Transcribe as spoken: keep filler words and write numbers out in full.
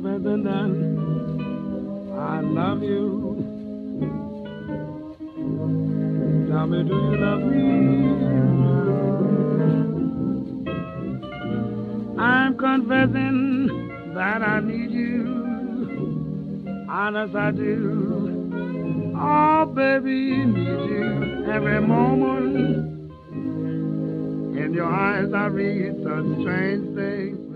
confessing that I love you. Tell me, do you love me? I'm confessing that I need you. Honest, I do. Oh, baby, need you every moment. In your eyes, I read such strange things.